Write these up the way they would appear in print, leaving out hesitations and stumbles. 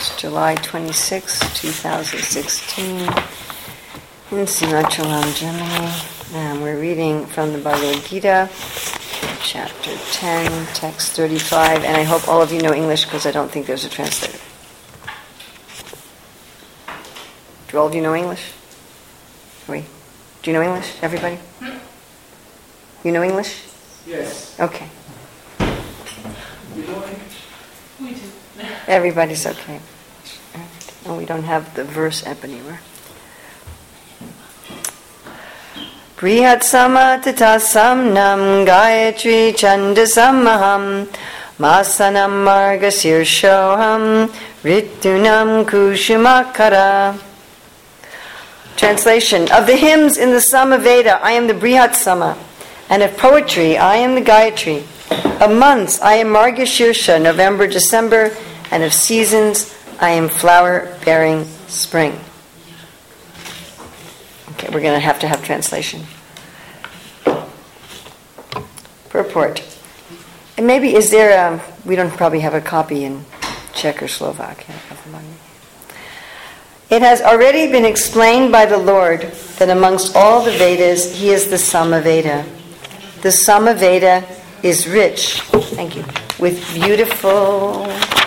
It's July 26, 2016, in Simachalam, Germany. And we're reading from the Bhagavad Gita, chapter 10, text 35. And I hope all of you know English because I don't think there's a translator. Do all of you know English? Do you know English, everybody? You know English? Yes. Okay. You know English? We do. Everybody's okay. And we don't have the verse up anywhere. Brihatsama tatasamnam gayatri chandasamaham masanam margasirshoham ritunam kushumakara. Translation. Of the hymns in the Samaveda, I am the Brihatsama, and of poetry, I am the Gayatri. Of months, I am Margashirsha, November, December, and of seasons, I am flower-bearing spring. Okay, we're going to have translation. Purport. And maybe we don't probably have a copy in Czech or Slovak. It has already been explained by the Lord that amongst all the Vedas, he is the Samaveda. The Samaveda is rich, with beautiful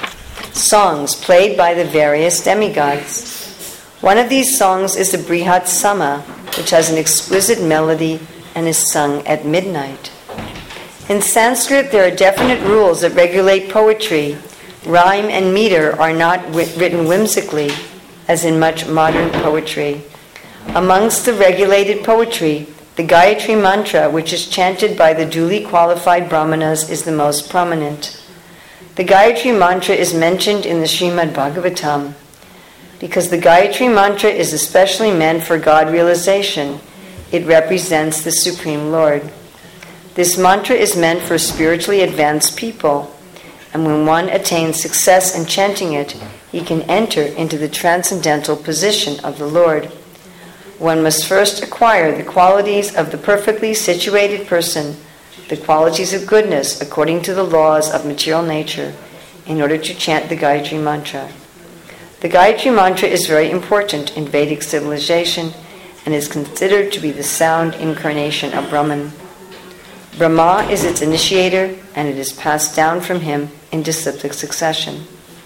songs played by the various demigods. One of these songs is the Brihatsama, which has an exquisite melody and is sung at midnight. In Sanskrit, there are definite rules that regulate poetry. Rhyme and meter are not written whimsically, as in much modern poetry. Amongst the regulated poetry, the Gayatri Mantra, which is chanted by the duly qualified Brahmanas, is the most prominent. The Gayatri Mantra is mentioned in the Srimad Bhagavatam because the Gayatri Mantra is especially meant for God realization. It represents the Supreme Lord. This mantra is meant for spiritually advanced people, and when one attains success in chanting it, he can enter into the transcendental position of the Lord. One must first acquire the qualities of the perfectly situated person, the qualities of goodness according to the laws of material nature, in order to chant the Gayatri Mantra. The Gayatri Mantra is very important in Vedic civilization and is considered to be the sound incarnation of Brahman. Brahma is its initiator, and it is passed down from him in disciplic succession.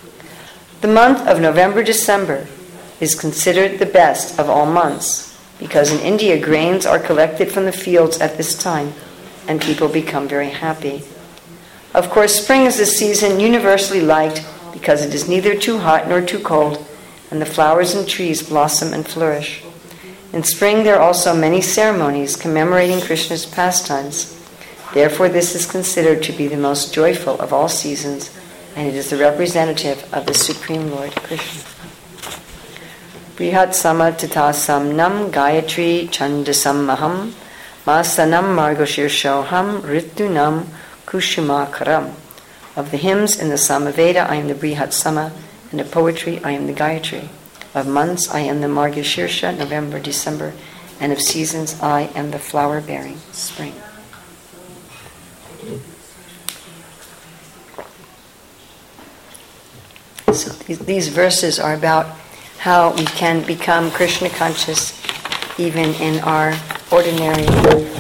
The month of November-December is considered the best of all months because in India grains are collected from the fields at this time and people become very happy. Of course, spring is a season universally liked because it is neither too hot nor too cold and the flowers and trees blossom and flourish. In spring there are also many ceremonies commemorating Krishna's pastimes. Therefore this is considered to be the most joyful of all seasons, and it is the representative of the Supreme Lord Krishna. Brihatsama tatasamnam gayatri chandasamaham masanam margashirshoham ritunam kushumakaram. Of the hymns in the Samaveda, I am the Brihatsama, and of poetry, I am the Gayatri. Of months, I am the Margashirsha, November, December, and of seasons, I am the flower-bearing spring. So these verses are about how we can become Krishna conscious even in our ordinary life.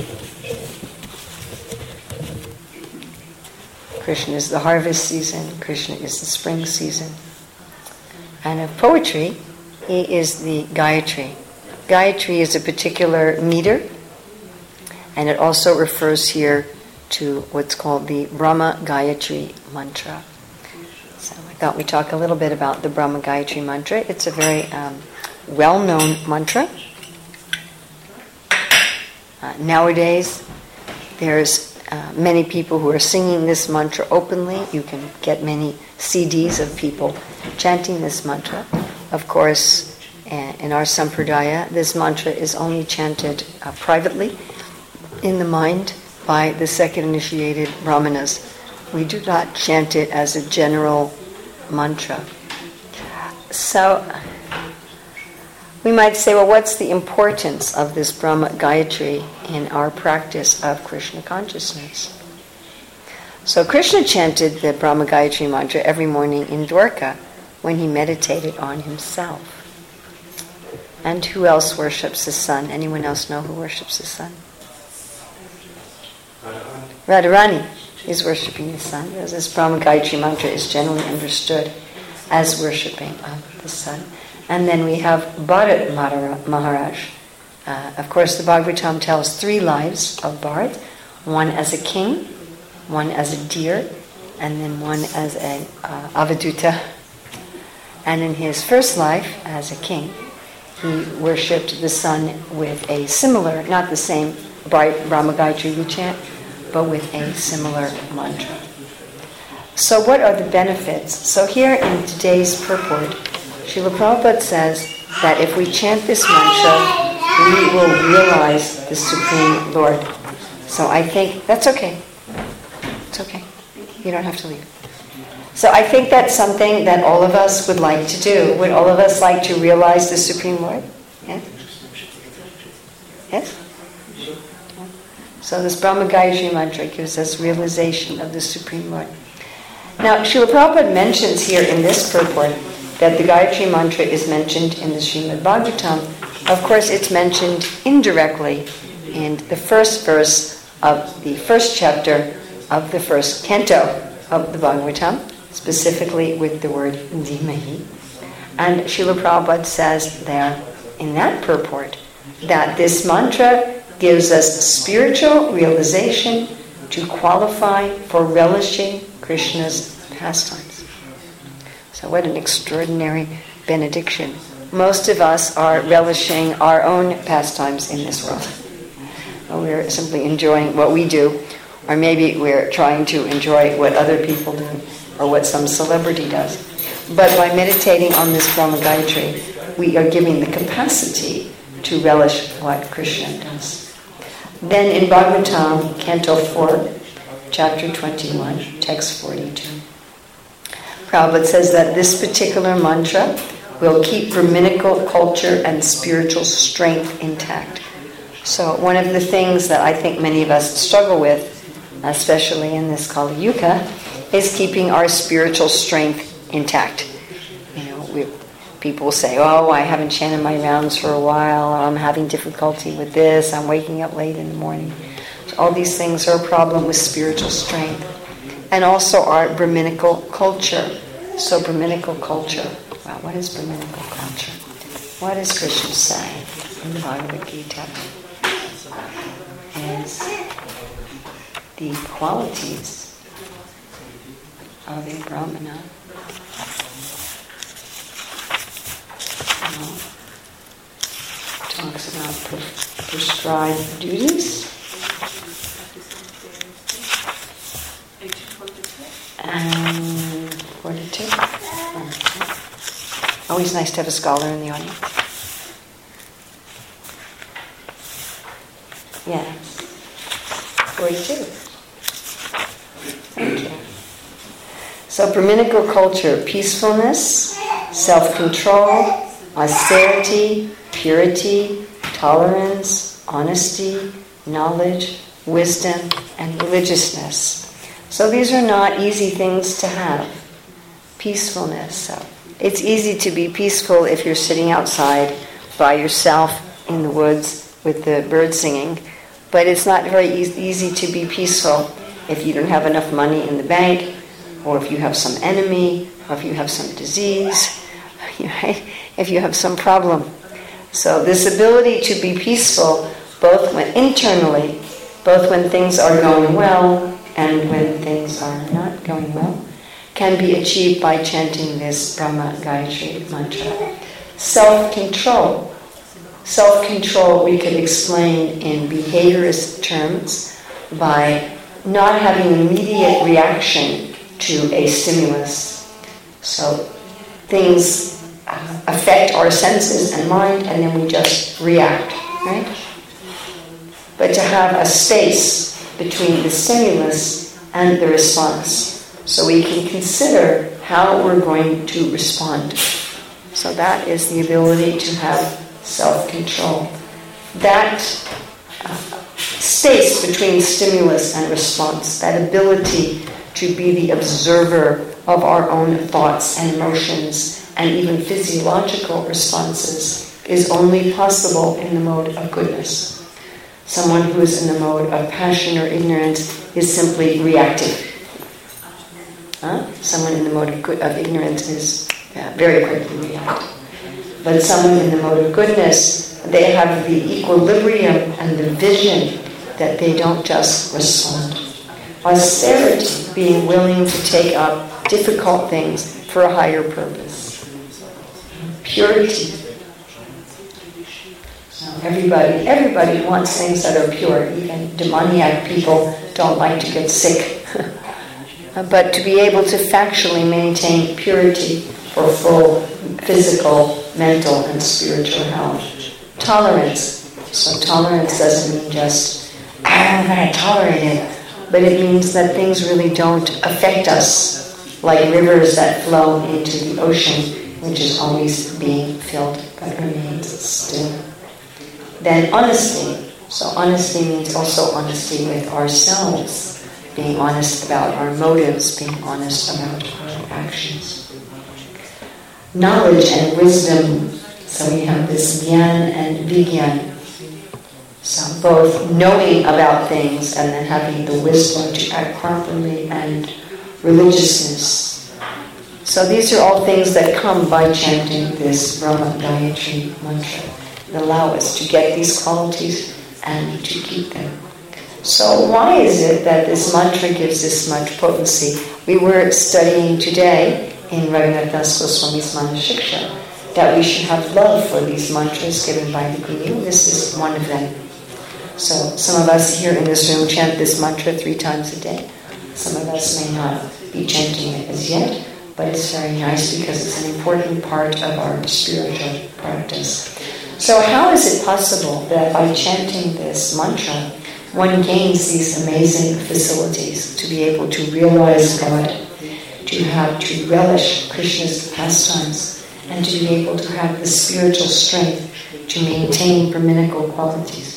Krishna is the harvest season, Krishna is the spring season. And of poetry, he is the Gayatri. Gayatri is a particular meter, and it also refers here to what's called the Brahma Gayatri Mantra. So I thought we'd talk a little bit about the Brahma Gayatri Mantra. It's a very well-known mantra. Nowadays, there's many people who are singing this mantra openly. You can get many CDs of people chanting this mantra. Of course, in our sampradaya, this mantra is only chanted privately in the mind by the second initiated brahmanas. We do not chant it as a general mantra. So, we might say, well, what's the importance of this Brahma Gayatri in our practice of Krishna consciousness? So Krishna chanted the Brahma Gayatri mantra every morning in Dwarka, when he meditated on himself. And who else worships the sun? Anyone else know who worships the sun? Radharani is worshipping the sun. Because this Brahma Gayatri mantra is generally understood as worshipping of the sun. And then we have Bharat Maharaj. Of course, the Bhagavatam tells 3 lives of Bharat. One as a king, one as a deer, and then one as an avaduta. And in his first life as a king, he worshipped the sun with a similar, not the same bright Brahma Gayatri we chant, but with a similar mantra. So what are the benefits? So here in today's purport, Srila Prabhupada says that if we chant this mantra, we will realize the Supreme Lord. So I think that's okay. It's okay. You don't have to leave. So I think that's something that all of us would like to do. Would all of us like to realize the Supreme Lord? Yes? Yes? So this Brahma Gayatri mantra gives us realization of the Supreme Lord. Now, Srila Prabhupada mentions here in this purport that the Gayatri mantra is mentioned in the Srimad Bhagavatam. Of course, it's mentioned indirectly in the first verse of the first chapter of the first canto of the Bhagavatam, specifically with the word Dhimahi. And Srila Prabhupada says there in that purport that this mantra gives us spiritual realization to qualify for relishing Krishna's pastimes. So what an extraordinary benediction. Most of us are relishing our own pastimes in this world. We're simply enjoying what we do, or maybe we're trying to enjoy what other people do, or what some celebrity does. But by meditating on this Brahma Gayatri, we are giving the capacity to relish what Krishna does. Then in Bhagavatam, Canto 4, Chapter 21, Text 42, Prabhupada says that this particular mantra will keep Brahminical culture and spiritual strength intact. So one of the things that I think many of us struggle with, especially in this Kali Yuga, is keeping our spiritual strength intact. People say, oh, I haven't chanted my rounds for a while, or I'm having difficulty with this, I'm waking up late in the morning. So all these things are a problem with spiritual strength. And also our Brahminical culture. So Brahminical culture. Wow, what is Brahminical culture? What does Krishna say in the Bhagavad Gita? Is the qualities of a Brahmana. Talks about prescribed duties and fortitude. Always nice to have a scholar in the audience. Yes. 42. Thank you. So Brahminical culture, peacefulness, self-control, austerity, purity, tolerance, honesty, knowledge, wisdom, and religiousness. So these are not easy things to have. Peacefulness. So it's easy to be peaceful if you're sitting outside by yourself in the woods with the birds singing. But it's not very easy to be peaceful if you don't have enough money in the bank, or if you have some enemy, or if you have some disease, right? If you have some problem. So this ability to be peaceful, both when internally, both when things are going well and when things are not going well, can be achieved by chanting this Brahma Gayatri mantra. Self-control. Self-control we could explain in behaviorist terms by not having an immediate reaction to a stimulus. So things affect our senses and mind, and then we just react, right? But to have a space between the stimulus and the response, so we can consider how we're going to respond. So that is the ability to have self-control. That space between stimulus and response, that ability to be the observer of our own thoughts and emotions and even physiological responses is only possible in the mode of goodness. Someone who is in the mode of passion or ignorance is simply reactive. Someone in the mode of ignorance is very quickly reactive. But someone in the mode of goodness, they have the equilibrium and the vision that they don't just respond. Austerity, being willing to take up difficult things for a higher purpose. Purity. Everybody wants things that are pure. Even demoniac people don't like to get sick. But to be able to factually maintain purity for full physical, mental, and spiritual health. Tolerance. So tolerance doesn't mean just, I'm going to tolerate it. But it means that things really don't affect us like rivers that flow into the ocean, which is always being filled but remains still. Then honesty. So honesty means also honesty with ourselves, being honest about our motives, being honest about our actions. Knowledge and wisdom. So we have this gyan and vigyan. So both knowing about things and then having the wisdom to act properly and religiousness. So these are all things that come by chanting this Brahma Gayatri mantra. It allows us to get these qualities and to keep them. So why is it that this mantra gives this much potency? We were studying today in Raghunath Das Goswami's Manashiksha that we should have love for these mantras given by the Guru. This is one of them. So some of us here in this room chant this mantra 3 times a day. Some of us may not be chanting it as yet, but it's very nice because it's an important part of our spiritual practice. So how is it possible that by chanting this mantra, one gains these amazing facilities to be able to realize God, to relish Krishna's pastimes, and to be able to have the spiritual strength to maintain Brahminical qualities?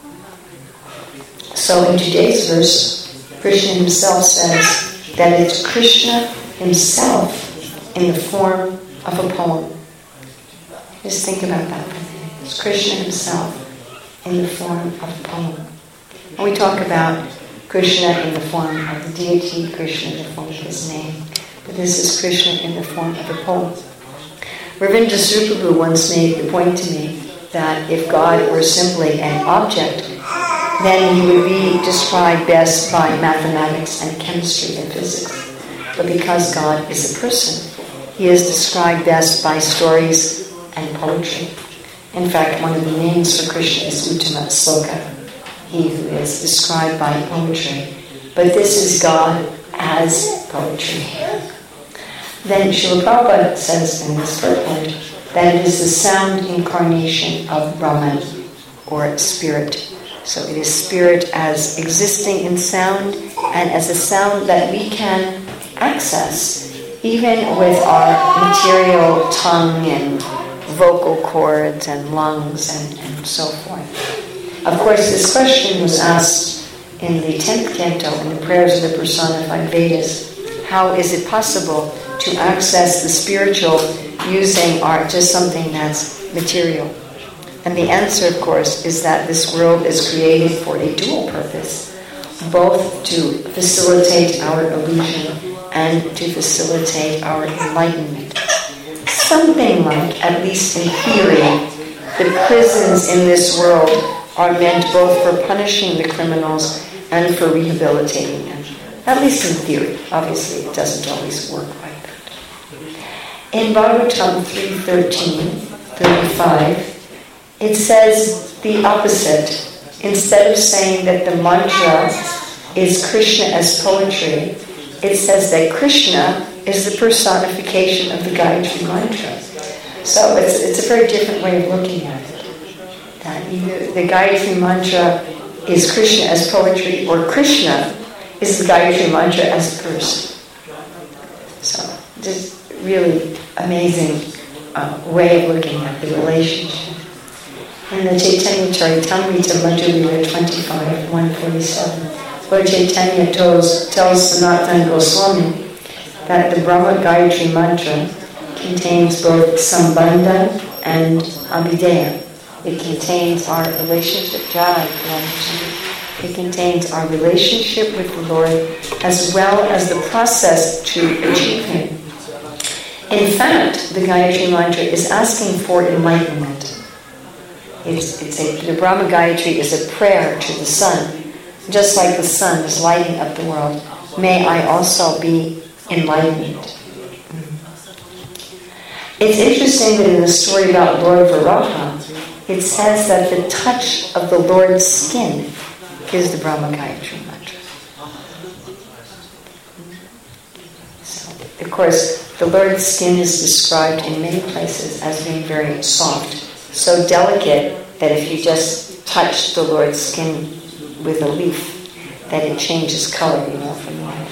So in today's verse, Krishna himself says that it's Krishna himself in the form of a poem. Just think about that. It's Krishna himself in the form of a poem. And we talk about Krishna in the form of the deity, Krishna in the form of his name. But this is Krishna in the form of a poem. Ravindra Srupabu once made the point to me that if God were simply an object, then he would be described best by mathematics and chemistry and physics. But because God is a person, he is described best by stories and poetry. In fact, one of the names for Krishna is Uttama Sloka, he who is described by poetry. But this is God as poetry. Then Srila Prabhupada says in this purport that it is the sound incarnation of Brahman, or spirit. So it is spirit as existing in sound and as a sound that we can access even with our material tongue and vocal cords and lungs and so forth. Of course, this question was asked in the 10th canto in the prayers of the personified Vedas. How is it possible to access the spiritual using just something that's material? And the answer, of course, is that this world is created for a dual purpose, both to facilitate our illusion and to facilitate our enlightenment. Something like, at least in theory, the prisons in this world are meant both for punishing the criminals and for rehabilitating them. At least in theory. Obviously, it doesn't always work like that. In Bhagavatam 3:13-35, it says the opposite. Instead of saying that the mantra is Krishna as poetry, it says that Krishna is the personification of the Gayatri mantra. So it's a very different way of looking at it. That either the Gayatri mantra is Krishna as poetry, or Krishna is the Gayatri mantra as a person. So just really amazing way of looking at the relationship. In the Chaitanya Charitamrita, Madhya 25:147, Lord Chaitanya tells Sanatana Goswami that the Brahma Gayatri mantra contains both Sambandha and Abhideya. It contains our relationship, it contains our relationship with the Lord as well as the process to achieve Him. In fact, the Gayatri mantra is asking for enlightenment. The Brahma Gayatri is a prayer to the sun. Just like the sun is lighting up the world, may I also be enlightened. It's interesting that in the story about Lord Varaha, it says that the touch of the Lord's skin is the Brahma Gayatri mantra. So, of course, the Lord's skin is described in many places as being very soft, so delicate that if you just touch the Lord's skin with a leaf, that it changes color, from white.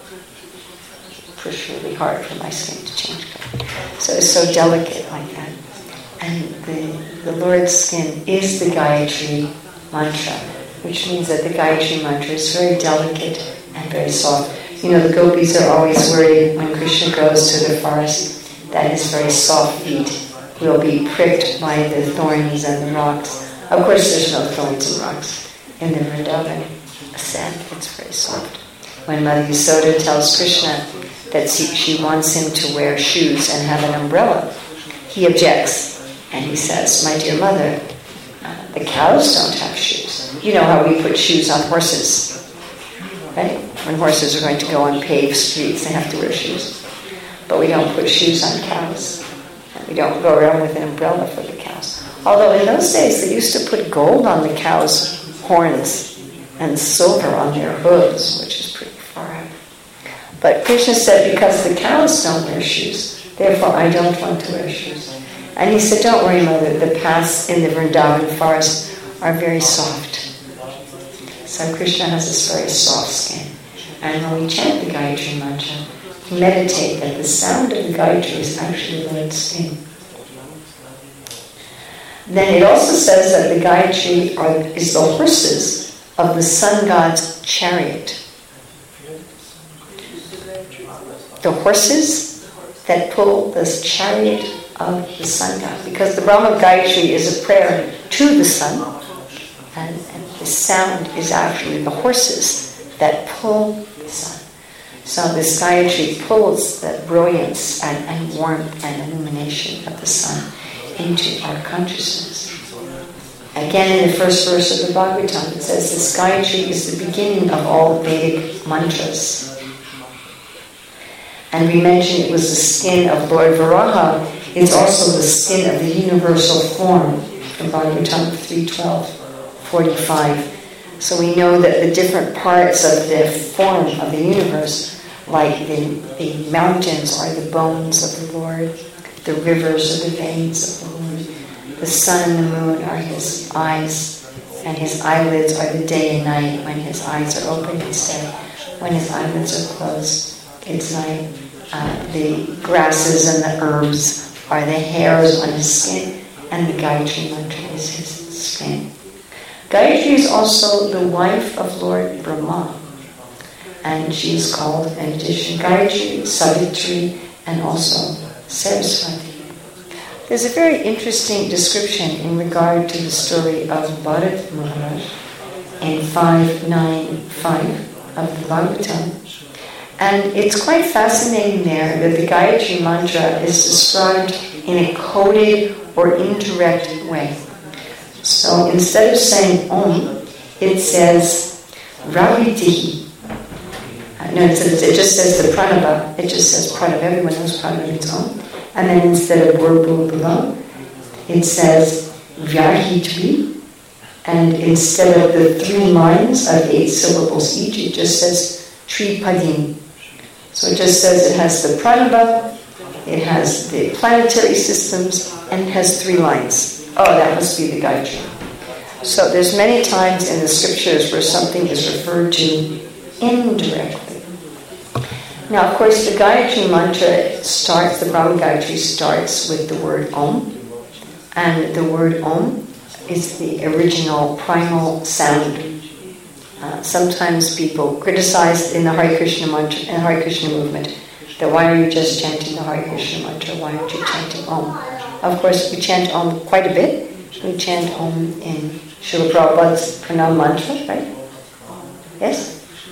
It's really hard for my skin to change color. So it's so delicate like that. And the Lord's skin is the Gayatri mantra, which means that the Gayatri mantra is very delicate and very soft. The gopis are always worried when Krishna goes to the forest that his very soft feet will be pricked by the thorns and the rocks. Of course, there's no thorns and rocks in the Vrindavan sand. It's very soft. When Mother Yasoda tells Krishna that she wants him to wear shoes and have an umbrella, he objects. And he says, my dear mother, the cows don't have shoes. You know how we put shoes on horses, right? When horses are going to go on paved streets, they have to wear shoes. But we don't put shoes on cows. And we don't go around with an umbrella for the cows. Although in those days, they used to put gold on the cows' horns and silver on their hooves, which is pretty far out. But Krishna said, because the cows don't wear shoes, therefore I don't want to wear shoes. And he said, don't worry, Mother, the paths in the Vrindavan forest are very soft. So Krishna has this very soft skin. And when we chant the Gayatri mantra, meditate that the sound of the Gayatri is actually the Lord's skin. Then it also says that the Gayatri is the horses of the sun god's chariot. The horses that pull this chariot of the sun god. Because the Brahma Gayatri is a prayer to the sun, and the sound is actually the horses that pull the sun. So this Gayatri pulls the brilliance and warmth and illumination of the sun into our consciousness. Again, in the first verse of the Bhagavatam, it says this Gayatri is the beginning of all Vedic mantras. And we mentioned it was the skin of Lord Varaha. It's also the skin of the universal form from Bhagavatam 3:12-45. So we know that the different parts of the form of the universe, like the mountains are the bones of the Lord, the rivers are the veins of the Lord, the sun and the moon are his eyes, and his eyelids are the day and night. When his eyes are open, it's day. When his eyelids are closed, it's night. The grasses and the herbs are the hairs on his skin, and the Gayatri mantra is his skin. Gayatri is also the wife of Lord Brahma, and she is called, in addition, Gayatri, Savitri, and also Saraswati. There's a very interesting description in regard to the story of Bharat Maharaj in 595 of the Bhagavatam. And it's quite fascinating there that the Gayatri mantra is described in a coded or indirect way. So instead of saying Om, it says Ravitihi. It just says the Pranava. It just says Pranava. Everyone knows Pranava means Om. And then instead of Bhurbu, it says Vyahitvi. And instead of the 3 lines of 8 syllables each, it just says Tripadim. So it just says it has the Pranava, it has the planetary systems, and it has 3 lines. Oh, that must be the Gayatri. So there's many times in the scriptures where something is referred to indirectly. Now, of course, the Gayatri mantra starts, the Brahma Gayatri starts with the word Om. And the word Om is the original primal sound. Sometimes people criticize in the Hare Krishna mantra, in the Hare Krishna movement, that why are you just chanting the Hare Krishna mantra? Why aren't you chanting Om? Of course, we chant Om quite a bit. We chant Om in Srila Prabhupada's Pranam mantra, right? Yes?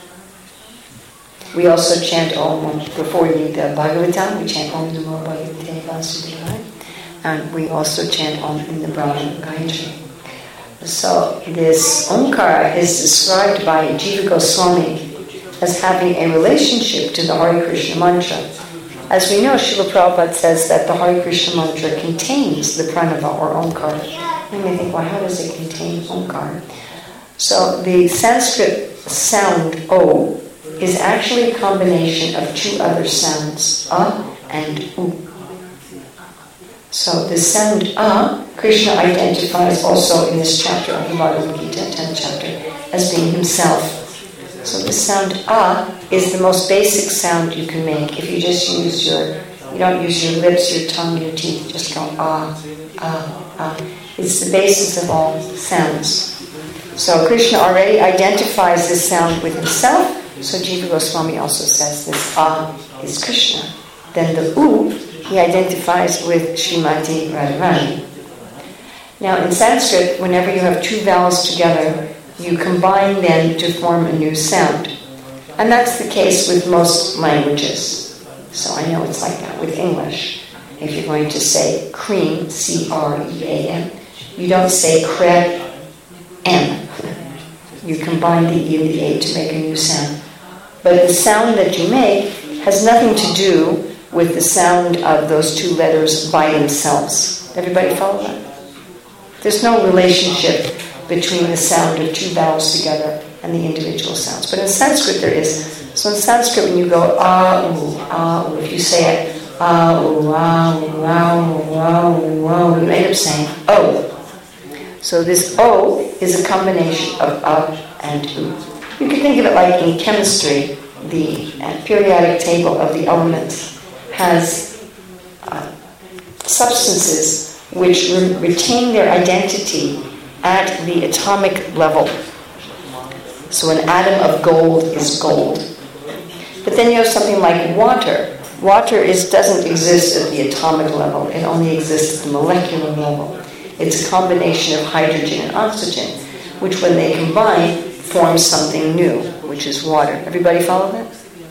We also chant Om before we read the Bhagavatam. We chant Om Namo Bhagavate Vasudevaya. And we also chant Om in the Brahma Gayatri. So this Omkara is described by Jiva Goswami as having a relationship to the Hare Krishna mantra. As we know, Srila Prabhupada says that the Hare Krishna mantra contains the pranava or Omkara. You may think, well, how does it contain Omkara? So the Sanskrit sound O is actually a combination of two other sounds, A and U. So the sound A, Krishna identifies also in this chapter of the Bhagavad Gita, 10th chapter, as being himself. So the sound A is the most basic sound you can make. If you just use you don't use your lips, your tongue, your teeth, just go A. It's the basis of all sounds. So Krishna already identifies this sound with himself, so Jiva Goswami also says this A is Krishna. Then the U, he identifies with Srimati Radharani. Now in Sanskrit, whenever you have two vowels together, you combine them to form a new sound. And that's the case with most languages. So I know it's like that with English. If you're going to say cream, C-R-E-A-M, you don't say creme, M. You combine the E and the A to make a new sound. But the sound that you make has nothing to do with the sound of those two letters by themselves. Everybody follow that? There's no relationship between the sound of two vowels together and the individual sounds. But in Sanskrit there is. So in Sanskrit when you go ah, if you say it, you end up saying O. So this O is a combination of A and U. You can think of it like in chemistry, the periodic table of the elements has substances which retain their identity at the atomic level. So an atom of gold is gold. But then you have something like water. Water doesn't exist at the atomic level. It only exists at the molecular level. It's a combination of hydrogen and oxygen, which when they combine, forms something new, which is water. Everybody follow that?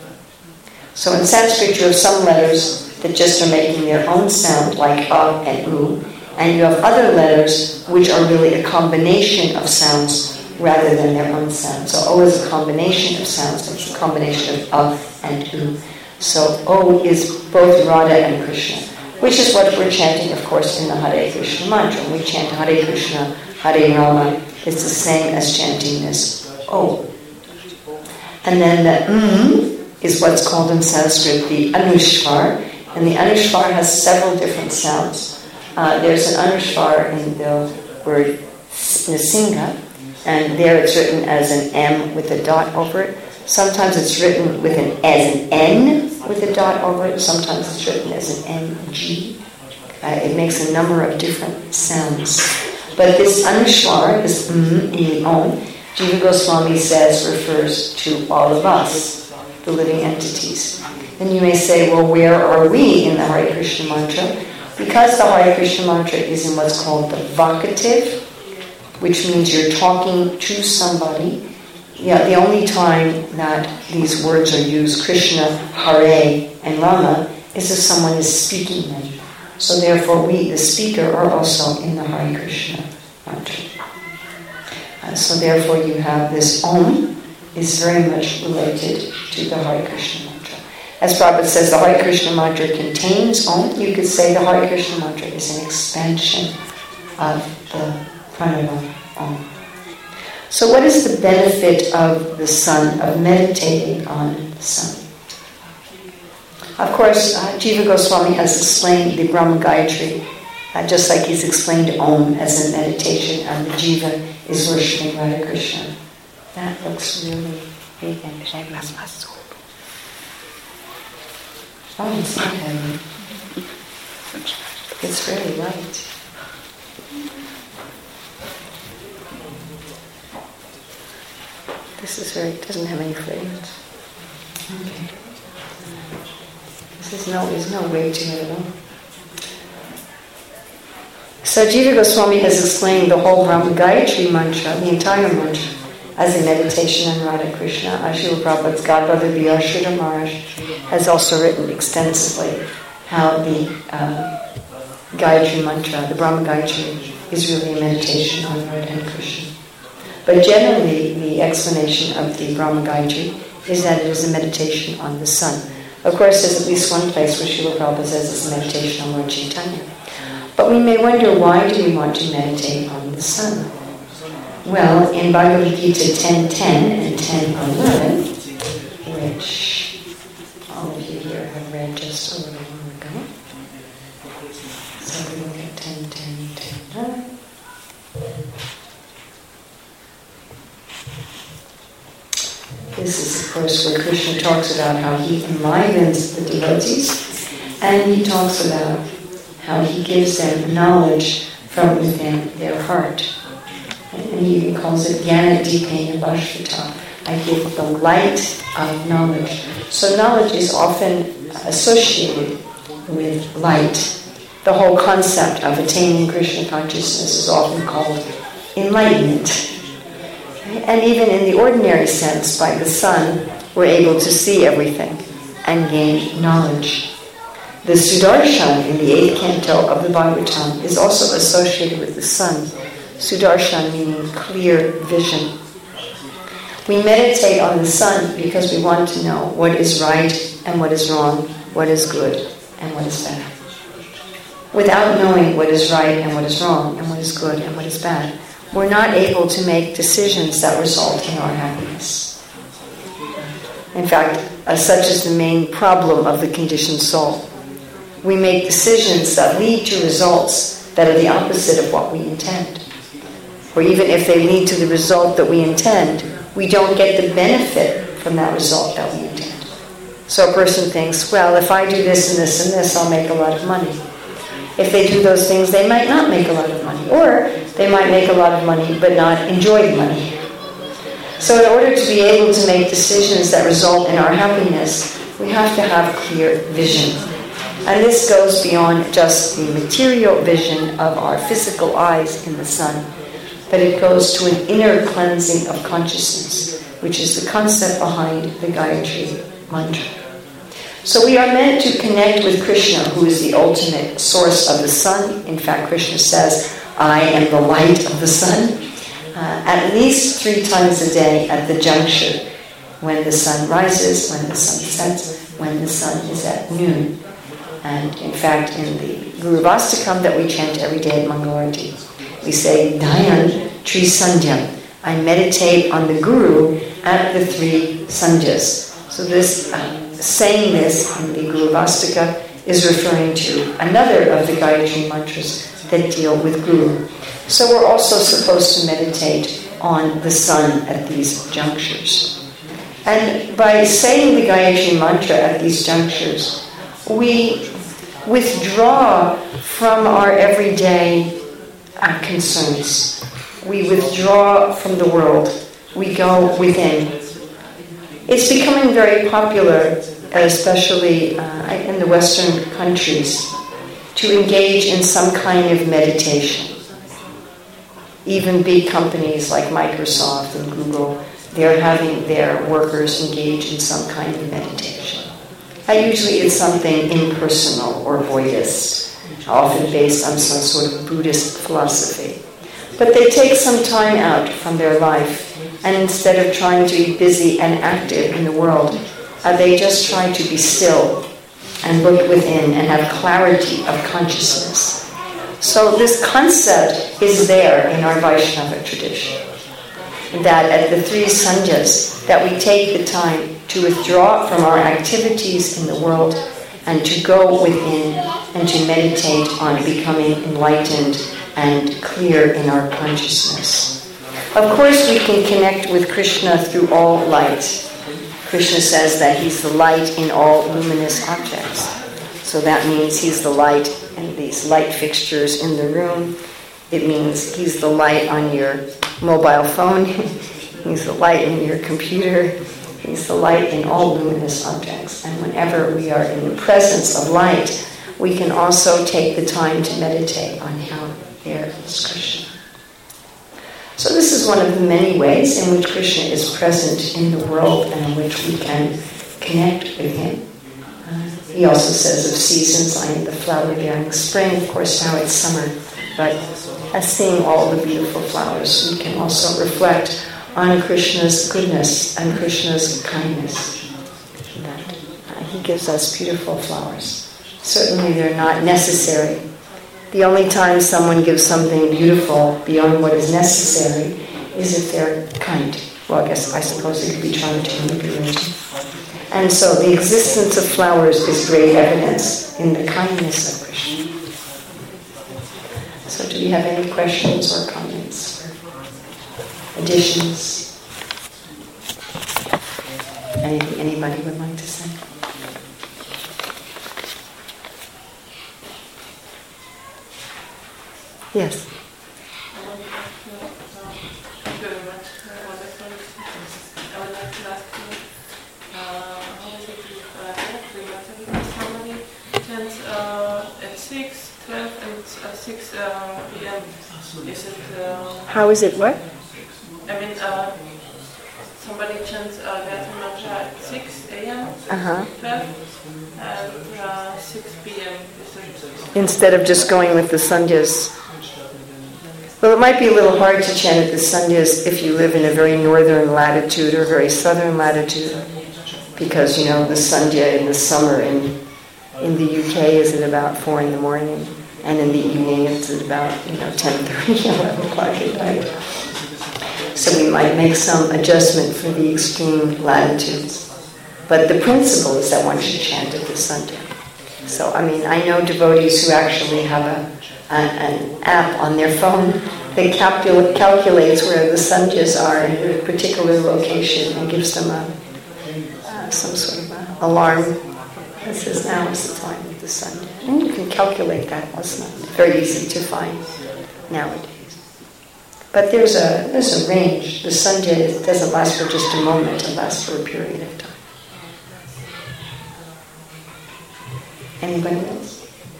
So in Sanskrit you have some letters that just are making their own sound, like A and U, and you have other letters which are really a combination of sounds rather than their own sound. So O is a combination of sounds, it's a combination of A and U. So O is both Radha and Krishna, which is what we're chanting, of course, in the Hare Krishna mantra. When we chant Hare Krishna, Hare Rama, it's the same as chanting this O. And then the is what's called in Sanskrit the Anushvar, and the Anushvar has several different sounds. There's an Anushvar in the word Nasinga, and there it's written as an M with a dot over it. Sometimes it's written with as an N with a dot over it. Sometimes it's written as an NG. It makes a number of different sounds. But this Anushvar, this in the Om, Jiva Goswami says refers to all of us, the living entities. And you may say, well, where are we in the Hare Krishna mantra? Because the Hare Krishna mantra is in what's called the vocative, which means you're talking to somebody. Yeah, the only time that these words are used, Krishna, Hare, and Rama, is if someone is speaking them. So therefore we, the speaker, are also in the Hare Krishna mantra. So therefore you have this Om is very much related to the Hare Krishna mantra. As Prabhupada says, the Hare Krishna mantra contains Om. You could say the Hare Krishna mantra is an expansion of the pranava Om. So what is the benefit of the sun, of meditating on the sun? Of course, Jiva Goswami has explained the Brahma Gayatri, just like he's explained Om as a meditation, and the Jiva is worshipping Radha Krishna. That looks really big and heavy. Oh, it's not heavy. It's really light. This is very, it doesn't have any fragrance. Okay. There's no way to it at all. So Jiva Goswami has explained the whole Brahma Gayatri mantra, the entire mantra, as a meditation on Radha Krishna. Srila Prabhupada's godbrother B.R. Sridhar Maharaj has also written extensively how the Gayatri mantra, the Brahma Gayatri, is really a meditation on Radha and Krishna. But generally, the explanation of the Brahma Gayatri is that it is a meditation on the sun. Of course, there's at least one place where Srila Prabhupada says it's a meditation on Lord Chaitanya. But we may wonder, why do we want to meditate on the sun? Well, in Bhagavad Gita 10.10 and 10.11, which all of you here have read just a little while ago. So we look at 10.10, 10.11. This is, of course, where Krishna talks about how he enlivens the devotees, and he talks about how he gives them knowledge from within their heart. And he even calls it Jnana Dipena Bhashvata. I give the light of knowledge. So knowledge is often associated with light. The whole concept of attaining Krishna consciousness is often called enlightenment. And even in the ordinary sense, by the sun, we're able to see everything and gain knowledge. The Sudarshan in the 8th canto of the Bhagavatam is also associated with the sun. Sudarshan meaning clear vision. We meditate on the sun because we want to know what is right and what is wrong, what is good and what is bad. Without knowing what is right and what is wrong and what is good and what is bad, we're not able to make decisions that result in our happiness. In fact, such is the main problem of the conditioned soul. We make decisions that lead to results that are the opposite of what we intend. Or even if they lead to the result that we intend, we don't get the benefit from that result that we intend. So a person thinks, well, if I do this and this and this, I'll make a lot of money. If they do those things, they might not make a lot of money. Or they might make a lot of money but not enjoy the money. So in order to be able to make decisions that result in our happiness, we have to have clear vision. And this goes beyond just the material vision of our physical eyes in the sun, but it goes to an inner cleansing of consciousness, which is the concept behind the Gayatri mantra. So we are meant to connect with Krishna, who is the ultimate source of the sun. In fact, Krishna says, I am the light of the sun. At least 3 times a day at the juncture, when the sun rises, when the sun sets, when the sun is at noon. And in fact, in the Guru Vastakam that we chant every day at Mangalarti, we say, Dhyan Tri Sandhyam. I meditate on the Guru at the 3 Sandhyas. So this, saying this in the Guru Vastaka is referring to another of the Gayatri mantras that deal with Guru. So we're also supposed to meditate on the sun at these junctures. And by saying the Gayatri mantra at these junctures, we withdraw from our everyday concerns. We withdraw from the world. We go within. It's becoming very popular, especially in the Western countries, to engage in some kind of meditation. Even big companies like Microsoft and Google, they're having their workers engage in some kind of meditation. Usually it's something impersonal or Buddhist, often based on some sort of Buddhist philosophy. But they take some time out from their life, and instead of trying to be busy and active in the world, they just try to be still and look within and have clarity of consciousness. So this concept is there in our Vaishnava tradition, that at the 3 sandhyas, that we take the time to withdraw from our activities in the world and to go within and to meditate on becoming enlightened and clear in our consciousness. Of course, we can connect with Krishna through all light. Krishna says that he's the light in all luminous objects. So that means he's the light in these light fixtures in the room. It means he's the light on your mobile phone. He's the light in your computer. He's the light in all luminous objects. And whenever we are in the presence of light, we can also take the time to meditate on how there is Krishna. So this is one of the many ways in which Krishna is present in the world and in which we can connect with him. He also says of seasons, I am the flower-bearing spring. Of course, now it's summer, but as seeing all the beautiful flowers, we can also reflect on Krishna's goodness and Krishna's kindness. That he gives us beautiful flowers. Certainly they're not necessary. The only time someone gives something beautiful beyond what is necessary is if they're kind. Well, I suppose they could be trying to manipulate. And so the existence of flowers is great evidence in the kindness of Krishna. So do we have any questions or comments? Additions? Anything anybody would like to say? Yes. Thank you very much. Wonderful. I would like to ask you, how is it with somebody chants at 6, 12 and 6 p.m. Is it... How is it what? I mean, somebody chants Gayatri Mantra at 6 a.m., 12 and 6 p.m. Instead of just going with the sandhyas. Well, it might be a little hard to chant at the sandhyas if you live in a very northern latitude or very southern latitude, because, the sandhya in the summer in the UK is at about 4 in the morning, and in the evening it's at about 10:30, 11 o'clock at night. So we might make some adjustment for the extreme latitudes. But the principle is that one should chant at the sandhya. So, I know devotees who actually have an app on their phone that calculates where the sandhyas are in a particular location and gives them some sort of alarm that says now is the time of the sandhya. And you can calculate that. It's not very easy to find nowadays. But there's a range. The sandhya doesn't last for just a moment. It lasts for a period of time. Anybody else?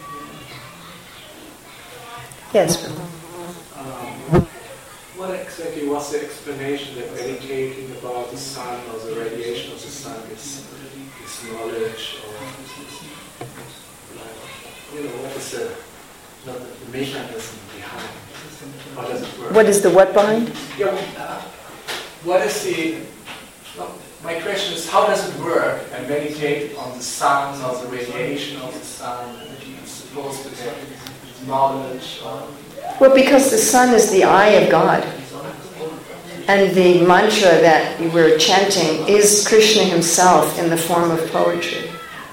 Yes. What exactly was the explanation that meditating about the sun or the radiation of the sun is knowledge, or what is the mechanism behind? How does it work? What is the what behind? Yeah. What is my question is, how does it work? And meditate on the sun or the radiation of the sun, and it's supposed to get knowledge. Well, because the sun is the eye of God. And the mantra that we're chanting is Krishna himself in the form of poetry.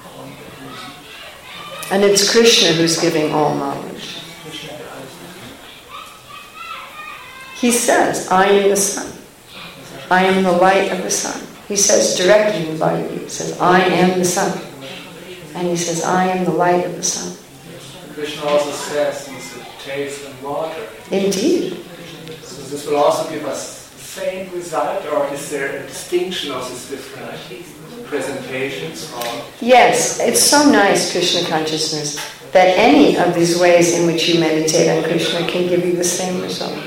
And it's Krishna who's giving all knowledge. He says, I am the sun. I am the light of the sun. He says directly in Bhagavad Gita, he says, I am the sun. And he says, I am the light of the sun. Krishna also says he's the taste and water. Indeed. So this will also give us the same result, or is there a distinction of these different presentations? Yes, it's so nice, Krishna consciousness, that any of these ways in which you meditate on Krishna can give you the same result.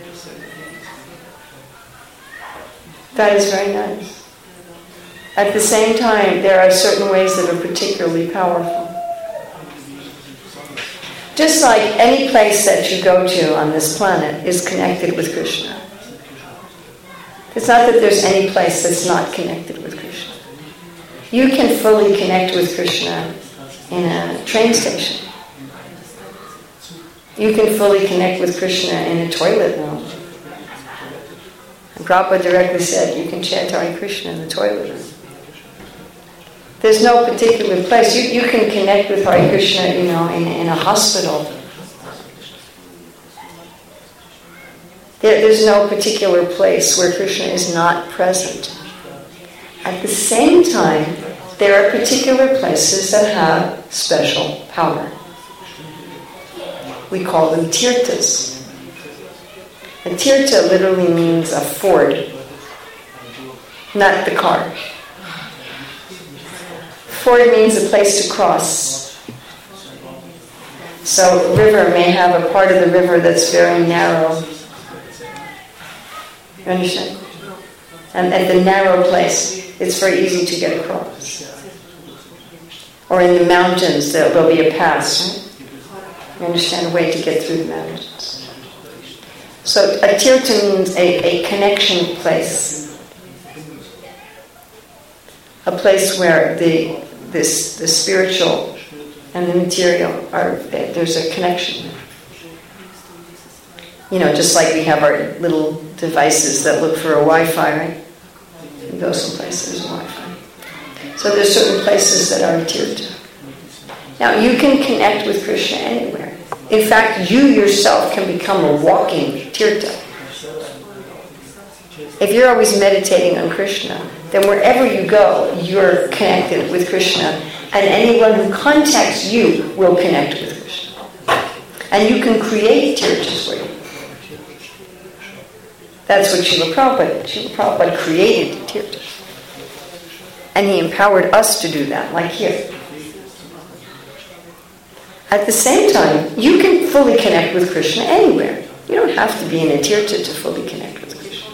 That is very nice. At the same time, there are certain ways that are particularly powerful. Just like any place that you go to on this planet is connected with Krishna. It's not that there's any place that's not connected with Krishna. You can fully connect with Krishna in a train station. You can fully connect with Krishna in a toilet room. And Prabhupada directly said, you can chant Hare Krishna in the toilet room. There's no particular place. You can connect with Hare Krishna, in a hospital. There's no particular place where Krishna is not present. At the same time, there are particular places that have special power. We call them tirthas. A tirtha literally means a ford, not the car. Ford means a place to cross. So river may have a part of the river that's very narrow. You understand? And at the narrow place, it's very easy to get across. Or in the mountains, there'll be a pass. Right? You understand, a way to get through the mountains. So a tirtha means a connection place. A place where the spiritual and the material there's a connection. You know, just like we have our little devices that look for a Wi-Fi, right? You go someplace, there's a Wi-Fi. So there's certain places that are tirtha. Now, you can connect with Krishna anywhere. In fact, you yourself can become a walking tirtha. If you're always meditating on Krishna, then wherever you go, you're connected with Krishna. And anyone who contacts you will connect with Krishna. And you can create tirthas for you. That's what Srila Prabhupada did. Srila Prabhupada created tirthas. And he empowered us to do that, like here. At the same time, you can fully connect with Krishna anywhere. You don't have to be in a tirtha to fully connect with Krishna.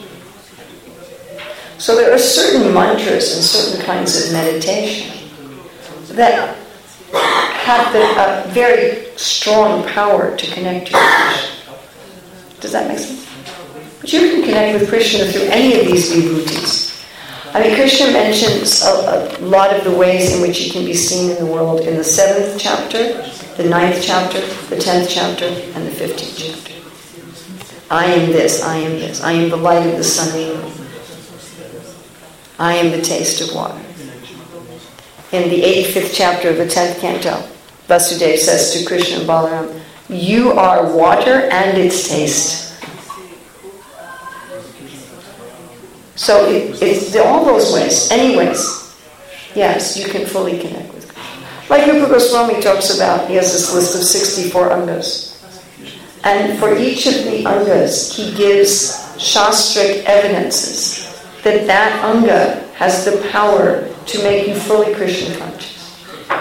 So there are certain mantras and certain kinds of meditation that have a very strong power to connect you with Krishna. Does that make sense? But you can connect with Krishna through any of these vibhutis. I mean, Krishna mentions a lot of the ways in which he can be seen in the world in the 7th chapter, the 9th chapter, the 10th chapter, and the 15th chapter. I am this, I am this. I am the light of the sunny moon. I am the taste of water. In the 85th chapter of the 10th canto, Vasudeva says to Krishna and Balaram, you are water and its taste. So it's all those ways, any ways. Yes, you can fully connect with Krishna. Like Rupa Goswami talks about, he has this list of 64 angas. And for each of the angas, he gives shastric evidences that anga has the power to make you fully Krishna conscious.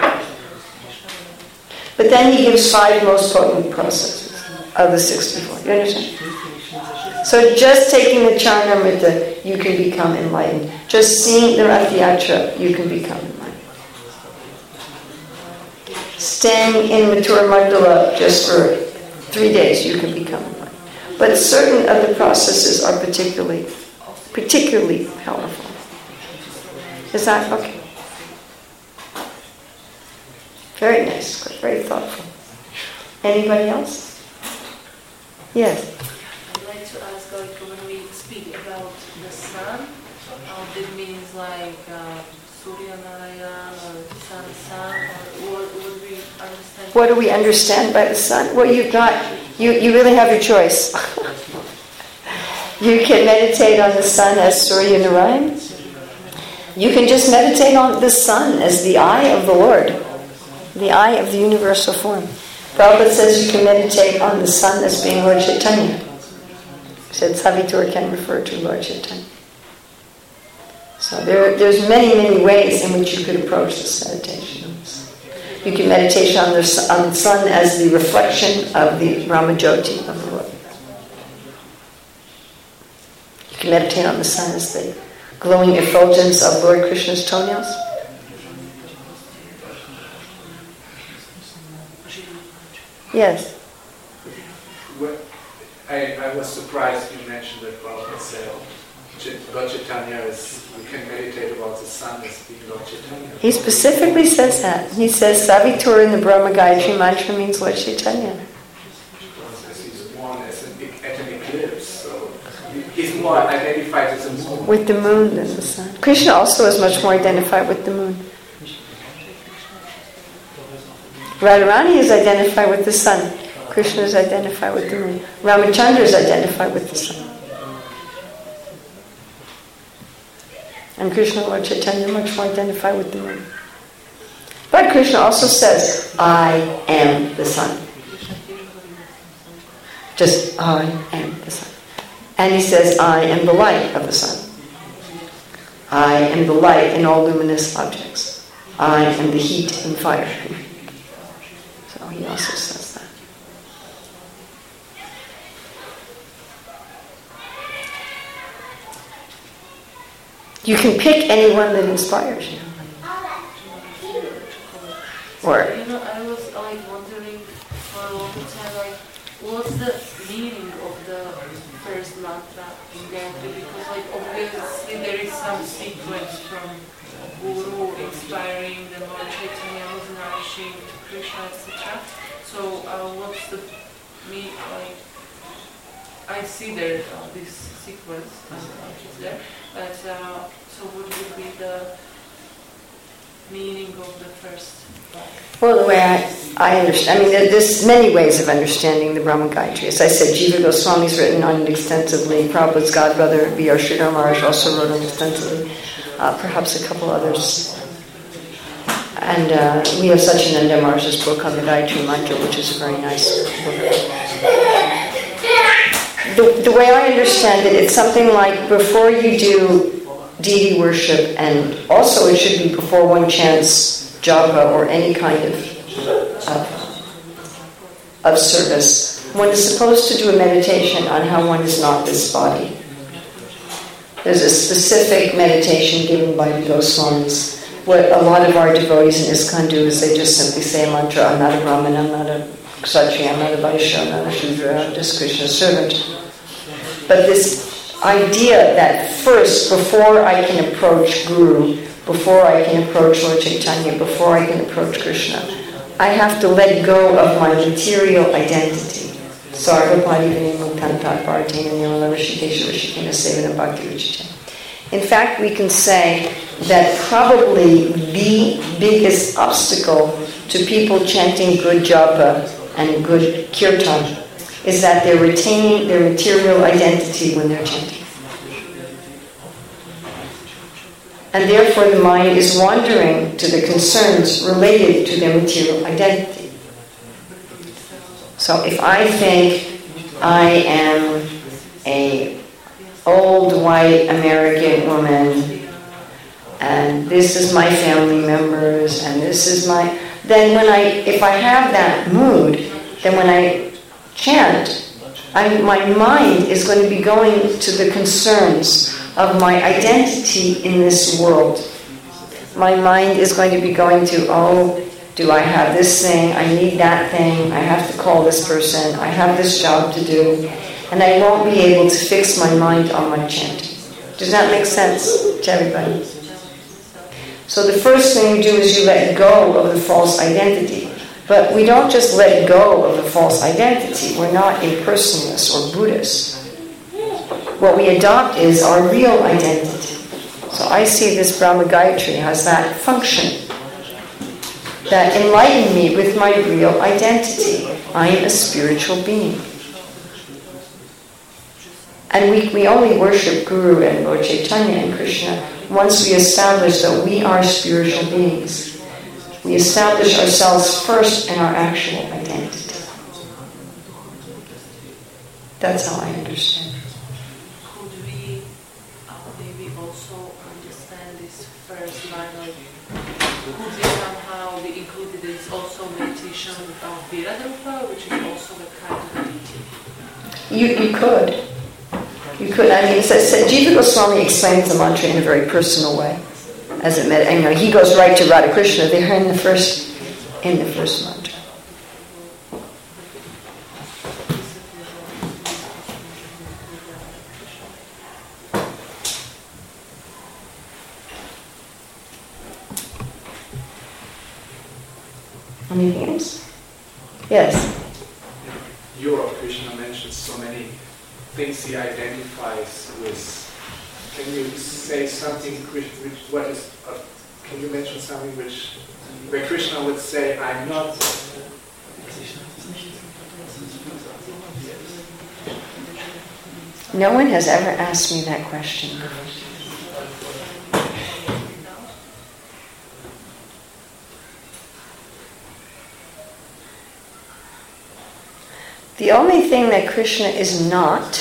But then he gives 5 most potent processes of the 64. You understand? So just taking the Charnamrita, you can become enlightened. Just seeing the Rath Yatra, you can become enlightened. Staying in Mathura Mandala just for 3 days, you can become enlightened. But certain of the processes are particularly powerful. Is that okay? Very nice, very thoughtful. Anybody else? Yes. To ask, like, when we speak about the sun, it means like Surya Narayan or sun, or what would we understand? What do we understand by the sun? Well, you really have your choice. You can meditate on the sun as Surya Narayan. You can just meditate on the sun as the eye of the Lord, the eye of the universal form. Prabhupada says you can meditate on the sun as being Lord Chaitanya. He said Savitur can refer to Lord Chaitanya. So there's many ways in which you could approach this meditation. You can meditate on the sun as the reflection of the Brahmajyoti of the Lord. You can meditate on the sun as the glowing effulgence of Lord Krishna's toenails. Yes. I was surprised you mentioned that Prabhupada said Lord Chaitanya is, you can meditate about the sun as being Lord Chaitanya. He specifically says that. He says Savitur in the Brahma Gayatri mantra means Lord Chaitanya. Because he's born at an eclipse, so he's more identified as a moon. With the moon than the sun. Krishna also is much more identified with the moon. Radharani is identified with the sun. Krishna is identified with the moon. Ramachandra is identified with the sun. And Krishna, Lord Chaitanya, are much more identified with the moon. But Krishna also says, I am the sun. Just, I am the sun. And he says, I am the light of the sun. I am the light in all luminous objects. I am the heat and fire. So he also says that. You can pick anyone that inspires you. Or I was wondering for a long time, what's the meaning of the first mantra in Gayatri? Because obviously there is some sequence from Guru inspiring the Lord Chaitanya was nourishing Krishna, etc. So what's the meaning? I see there this sequence, which is there, but so what would be the meaning of the first? well, the way I understand, there's many ways of understanding the Brahma Gayatri. As I said, Jiva Goswami's written on it extensively. Prabhupada's godbrother, B.R. Sridhar Maharaj, also wrote on it extensively. Perhaps a couple others. And we have Satyananda Maharaj's book on the Gayatri Mantra, which is a very nice book. The way I understand it, it's something like before you do deity worship, and also it should be before one chants japa or any kind of service, one is supposed to do a meditation on how one is not this body. There's a specific meditation given by the Goswamis. What a lot of our devotees in ISKCON do is they just simply say a mantra, I'm not a Brahmin, I'm not a Kshatriya, I'm not a Vaishya, I'm not a Shudra, I'm just Krishna's servant. But this idea that first, before I can approach Guru, before I can approach Lord Chaitanya, before I can approach Krishna, I have to let go of my material identity. In fact, we can say that probably the biggest obstacle to people chanting good japa and good kirtan is that they're retaining their material identity when they're chanting. And therefore the mind is wandering to the concerns related to their material identity. So if I think I am a old white American woman, and this is my family members, and this is my... Then if I have that mood, then when I chant, my mind is going to be going to the concerns of my identity in this world. My mind is going to be going to, do I have this thing? I need that thing. I have to call this person. I have this job to do. And I won't be able to fix my mind on my chanting. Does that make sense to everybody? So the first thing you do is you let go of the false identity. But we don't just let go of the false identity. We're not impersonalists or Buddhists. What we adopt is our real identity. So I see this Brahma Gayatri has that function. That enlighten me with my real identity. I am a spiritual being. And we only worship Guru and Lord Chaitanya and Krishna once we establish that we are spiritual beings. We establish ourselves first in our actual identity. That's how I understand. Could we maybe also understand this first mantra? Could we somehow be included in also meditation of Viradrupa, which is also a kind of deity? You could. You could. Jiva Goswami explains the mantra in a very personal way. As it he goes right to Radha Krishna there in the first mantra. Anything else? Yes. Europe, Krishna mentions so many things he identifies with. Can you say something? Can you mention something where Krishna would say, "I'm not"? No one has ever asked me that question. The only thing that Krishna is not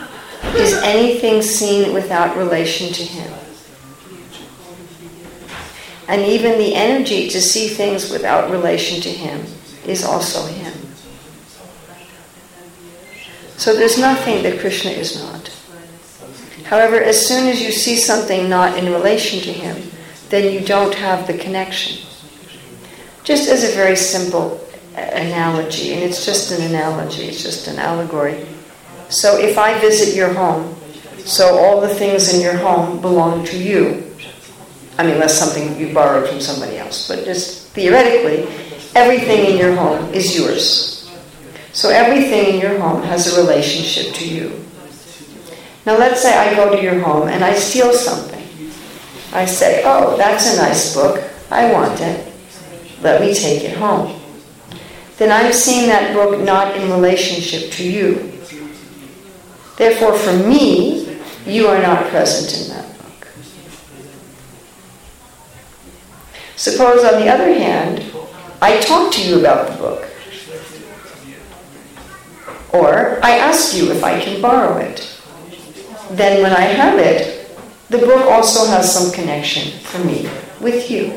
is anything seen without relation to him. And even the energy to see things without relation to him is also him. So there's nothing that Krishna is not. However, as soon as you see something not in relation to him, then you don't have the connection. Just as a very simple analogy, and it's just an analogy, it's just an allegory. So if I visit your home, so all the things in your home belong to you. I mean, unless something you borrowed from somebody else, but just theoretically, everything in your home is yours. So everything in your home has a relationship to you. Now let's say I go to your home and I steal something. I say, oh, that's a nice book. I want it. Let me take it home. Then I'm seeing that book not in relationship to you. Therefore, for me, you are not present in that book. Suppose, on the other hand, I talk to you about the book. Or I ask you if I can borrow it. Then when I have it, the book also has some connection for me with you.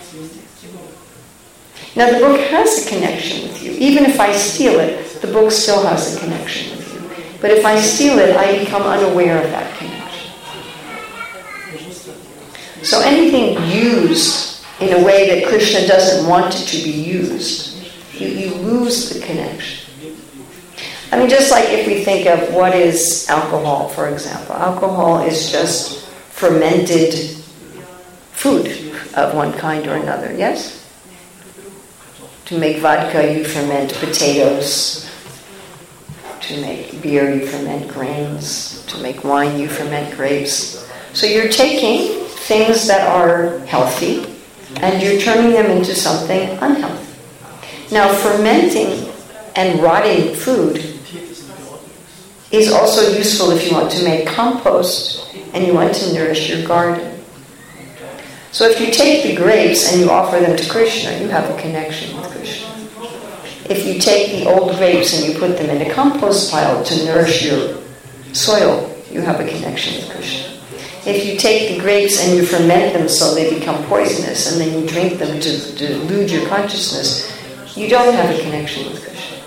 Now the book has a connection with you. Even if I steal it, the book still has a connection with you. But if I steal it, I become unaware of that connection. So anything used in a way that Krishna doesn't want it to be used, you lose the connection. I mean, just like if we think of what is alcohol, for example. Alcohol is just fermented food of one kind or another, yes? To make vodka, you ferment potatoes. To make beer, you ferment grains. To make wine, you ferment grapes. So you're taking things that are healthy and you're turning them into something unhealthy. Now, fermenting and rotting food is also useful if you want to make compost and you want to nourish your garden. So if you take the grapes and you offer them to Krishna, you have a connection with Krishna. If you take the old grapes and you put them in a compost pile to nourish your soil, you have a connection with Krishna. If you take the grapes and you ferment them so they become poisonous and then you drink them to delude your consciousness, you don't have a connection with Krishna.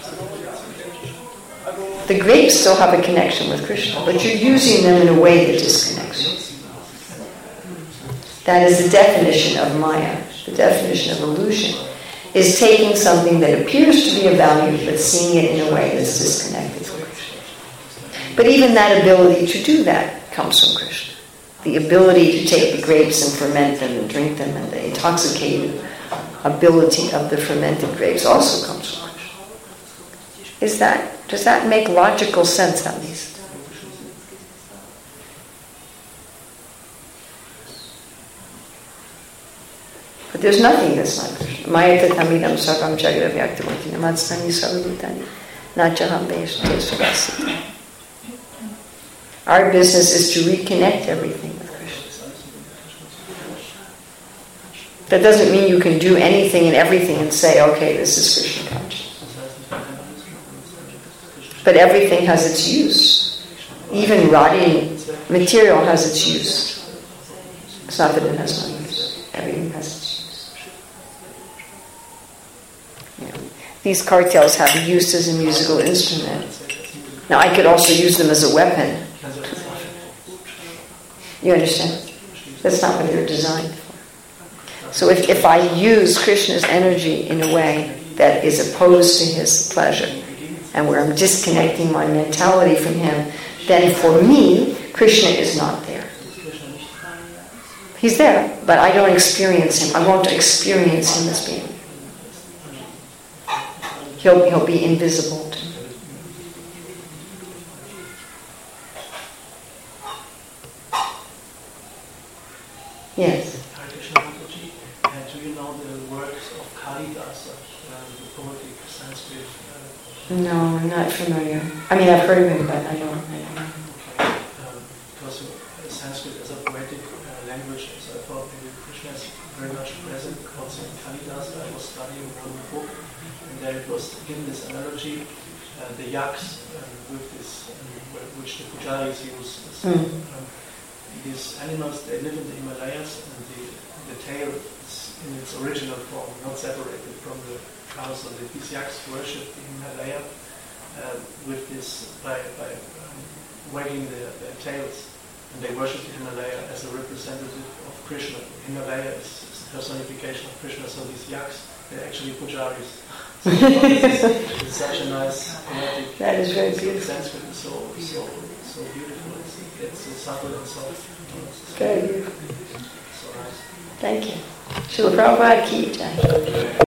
The grapes still have a connection with Krishna, but you're using them in a way that disconnects you. That is the definition of Maya. The definition of illusion is taking something that appears to be of value, but seeing it in a way that's disconnected from Krishna. But even that ability to do that comes from Krishna. The ability to take the grapes and ferment them and drink them, and the intoxicating ability of the fermented grapes also comes from Krishna. Does that make logical sense, at least? But there's nothing that's not Krishna. Maya tatamidam sarvam jagat vyaktivanti namadstani sarvabhutani nachaham veshtesvasita. Our business is to reconnect everything with Krishna. That doesn't mean you can do anything and everything and say, okay, this is Krishna consciousness. But everything has its use. Even rotting material has its use. It's not that it has no use. Everything has its use. You know, these cartels have use as a musical instrument. Now I could also use them as a weapon. You understand? That's not what they're designed for. So if I use Krishna's energy in a way that is opposed to his pleasure, and where I'm disconnecting my mentality from him, then for me, Krishna is not there. He's there, but I don't experience him. I won't experience him as being. He'll be invisible to me. Yes. Do you know the works of Kalidasa, the poetic Sanskrit? No, I'm not familiar. I mean, I've heard of him, but I don't know. Because Sanskrit is a poetic language, so I thought maybe Krishna is very much present. Because in Kalidasa, I was studying one book, and there it was given this analogy, the yaks with this, which the pujaris use. these animals, they live in the Himalayas, and the tail is in its original form, not separated from the crown. So these yaks worship the Himalaya with this by wagging their tails, and they worship the Himalaya as a representative of Krishna. The Himalaya is the personification of Krishna, so these yaks, they're actually pujaris. So it's such a nice poetic. That is very beautiful. Sanskrit is so beautiful. It's so subtle and soft. Very beautiful. So nice. Thank you. Srila Prabhupada ki jai.